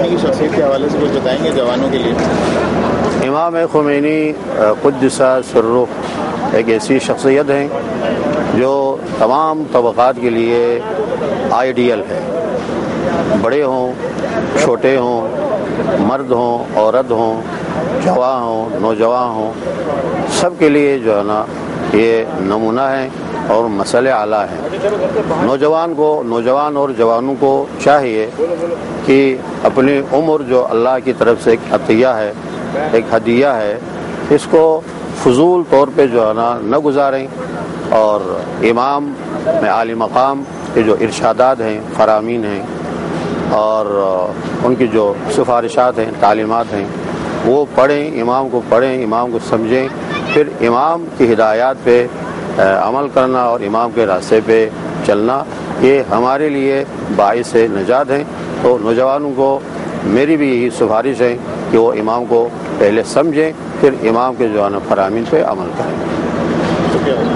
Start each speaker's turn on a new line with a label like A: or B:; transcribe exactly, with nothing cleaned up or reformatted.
A: Khomeini کی شخصیت کے حوالے سے کچھ بتائیں گے جوانوں کے لیے؟
B: امام خمینی قدس سرہ ایک ایسی شخصیت ہیں جو تمام طبقات کے لیے آئیڈیل ہے، بڑے ہوں، چھوٹے ہوں، مرد ہوں، عورت ہوں، جوان ہوں، نوجوان ہوں، سب کے لیے جو ہے نا یہ نمونہ ہے اور مسئلہ اعلیٰ ہے۔ نوجوان کو نوجوان اور جوانوں کو چاہیے کہ اپنی عمر جو اللہ کی طرف سے ایک عطیہ ہے، ایک ہدیہ ہے، اس کو فضول طور پہ جو ہے نا نہ گزاریں، اور امام میں عالی مقام کے جو ارشادات ہیں، فرامین ہیں، اور ان کی جو سفارشات ہیں، تعلیمات ہیں، وہ پڑھیں، امام کو پڑھیں، امام کو سمجھیں، پھر امام کی ہدایات پہ عمل کرنا اور امام کے راستے پہ چلنا، یہ ہمارے لیے باعث نجات ہیں۔ تو نوجوانوں کو میری بھی یہی سفارش ہے کہ وہ امام کو پہلے سمجھیں، پھر امام کے جو ہے نا فرامین پہ عمل کریں۔